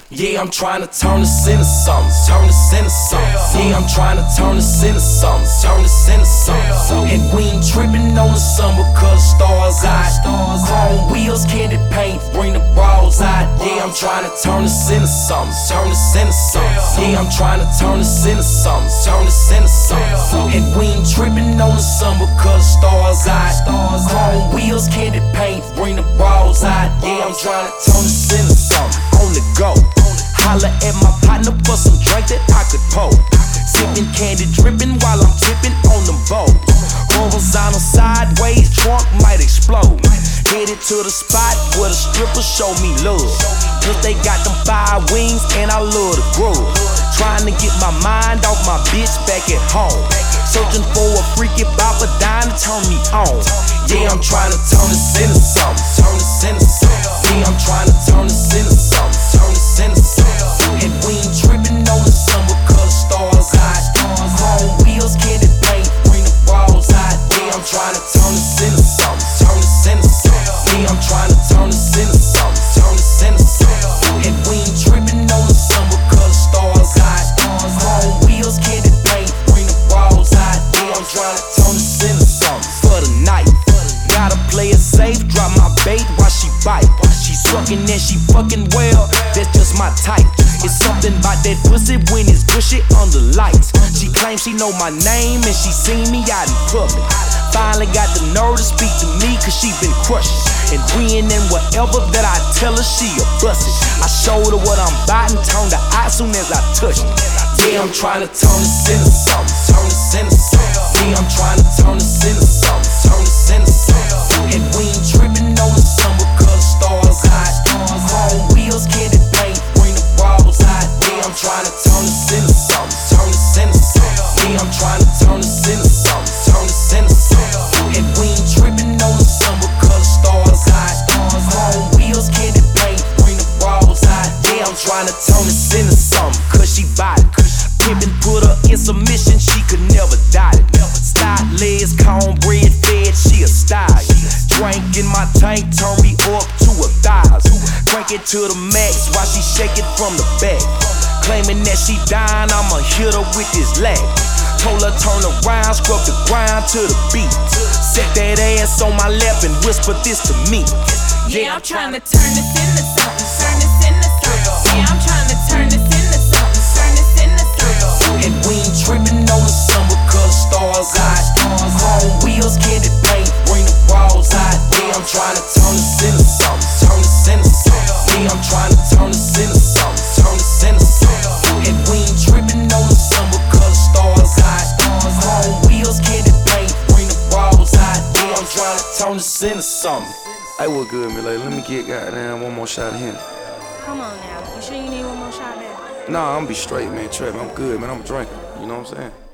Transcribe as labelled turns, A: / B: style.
A: Yeah, I'm trying to turn this into something, turn this into something. Yeah, I'm trying to turn this into something, turn this into something. And we ain't tripping on the sun because the stars out. Chrome wheels, candy paint, bring the balls out. Yeah, I'm trying to turn this into something, turn this into something. Yeah, I'm trying to turn this into something, turn this into something. And we ain't tripping on the sun because the stars out. Chrome wheels, candy paint, bring the balls out. Yeah, I'm trying to turn this into something. On the go. Holla at my partner for some drink that I could pour. Sippin' candy drippin' while I'm tippin' on them bows. Horizontal sideways, trunk might explode. Headed to the spot where the strippers show me love. Cause they got them 5 wings and I love the grub. Trying to get my mind off my bitch back at home. Searching for a freaky bopper dying to turn me on. Yeah, I'm trying to turn this into something, turn this into something. Yeah, I'm trying to turn this into something, turn this into something. And we ain't tripping on the sun because the stars out. Chrome wheels, candy paint, bring the balls out. Yeah, I'm trying to turn this into something, turn this into something. Yeah, I'm trying to turn this into something, turn this into something. And we ain't tripping on the sun because the stars out. Chrome wheels, candy paint, bring the balls out. Yeah, I'm trying to turn this into something for the night. Gotta play it safe, drop my bait while she bite. She suckin' and she fucking well, that's just my type. It's something about that pussy when it's gushy under lights. She claims she know my name and she seen me out in public. Finally got the nerve to speak to me cause she been crushin'. And when and whatever that I tell her, she a bustin'. I showed her what I'm bout and turned her out soon as I touched it. Yeah, I'm trying to turn this into something, turn this into something. Yeah, I'm trying to turn this into something, turn this into something. And we ain't tripping on the sun because the stars out. Chrome wheels, candy paint, bring the balls out. Yeah, I'm trying to turn this into something, turn this into something. Yeah, I'm trying to turn this into something, turn this into something. And we ain't tripping on the sun because the stars out. Chrome wheels, candy paint, bring the balls out. Yeah, I'm trying to turn this into something cause she bought it. Pimpin' put her in submission, she could never doubt it. Side legs, cornbread fed, she a stallion. Drink in my tank, turn me up to 1,000. Crank it to the max while she shake it from the back. Claiming that she dying, I'ma hit her with this lag. Told her turn around, scrub the ground to the beat. Set that ass on my lap and whisper this to me.
B: Yeah, I'm trying to turn this into something, turn this into something. Yeah, I'm trying to turn this into something, turn this into something.
A: And we ain't tripping on the sun because the stars out. Chrome wheels, candy paint, bring the balls out. Yeah, I'm trying to turn this into something, turn this into something. Yeah, I'm trying to turn this into something, turn this into something. And we ain't tripping on the sun because the stars out. Chrome wheels, candy paint, bring the balls out. Yeah, I'm trying to turn this into something.
C: Hey, what good, me? Let me get goddamn one more shot of Henny.
D: Come on now, you sure you need one more shot, man?
C: Nah, I'm be straight, man. Trap, I'm good, man. I'm drinking. You know what I'm saying?